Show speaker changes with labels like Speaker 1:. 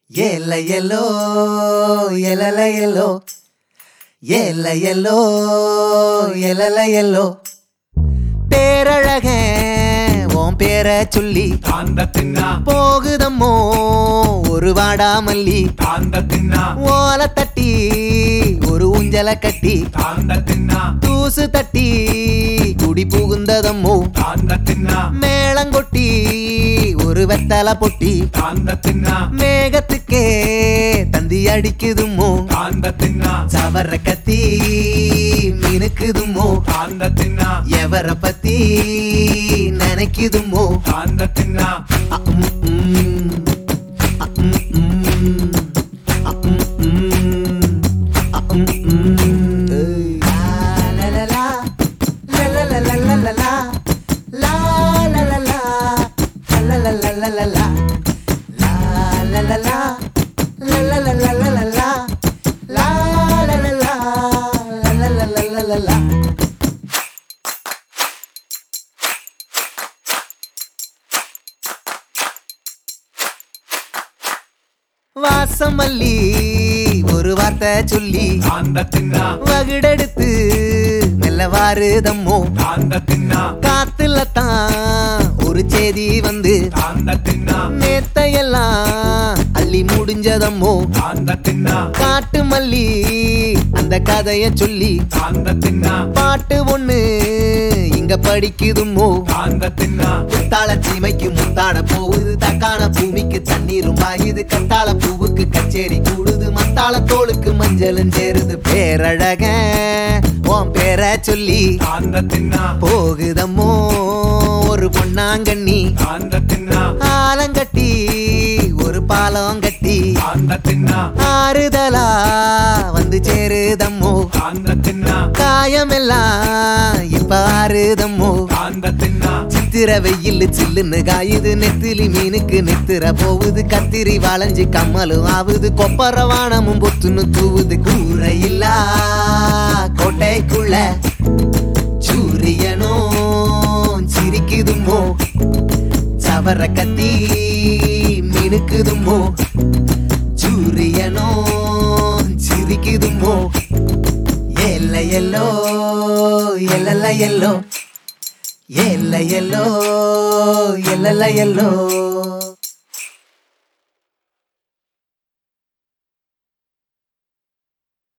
Speaker 1: Yella yellow, yella la yellow. Yella yellow, yella la yellow. பேரழகே உன் பேரை சொல்லி போகுதம்மோ ஒரு வாடாமல்லி ஓலை தட்டி ஒரு ஊஞ்சலை கட்டி தூசு தட்டி குடி புகுந்ததம்மோ மேளங்கொட்டி ஒரு வெத்தலை பொட்டி மேகத்துக்கே தந்தி அடிக்குதுமோ சவர கத்தி மினுக்குதுமோ எவர பத்தி நினைக்குதுமோ வாசமல்லி ஒரு வார்த்தை சொல்லி வகுடெடுத்து மெல்ல வாருதம்மோ காத்துல தான் ஒரு செய்தி வந்து நேத்தையெல்லாம் அள்ளி முடிஞ்சதம்மோ காட்டு மல்லி அந்த கதைய சொல்லி பாட்டு ஒண்ணு இங்க படிக்குதுமோ முத்தாள சீமைக்கு முத்தாட போகுது தக்கான பூமிக்கு தண்ணீரும் பாயுது கத்தாள பூவுக்கு கச்சேரி கூடுது மத்தாள தோளுக்கு மஞ்சளும் சேருது பேரழக உன் பேரை சொல்லி போகுதம்மோ ஒரு பொன்னாங்கண்ணி ஆலங்கட்டி ஒரு பாலம் கட்டி ஆறுதலா வந்து சேருதம்மோ காயமெல்லாம் இப்ப ஆறுதம்மோ சித்திர வெயில் சில்லுன்னு காயுது நெத்திலி மீனுக்கு நெத்திர போகுது கத்திரி வளைஞ்சு கம்மலும் ஆகுது கொப்பர வானமும் பொத்துன்னு தூவுது கூரையில்லா கோட்டைக்குள்ள சூரியனோ சிரிக்குதுமோ சவர கத்தி மினுக்குதுமோ சூரியனோ சிரிக்குதுமோ எல்ல எல்லோ எல்லல்ல yellow Yella yellow, yella yellow.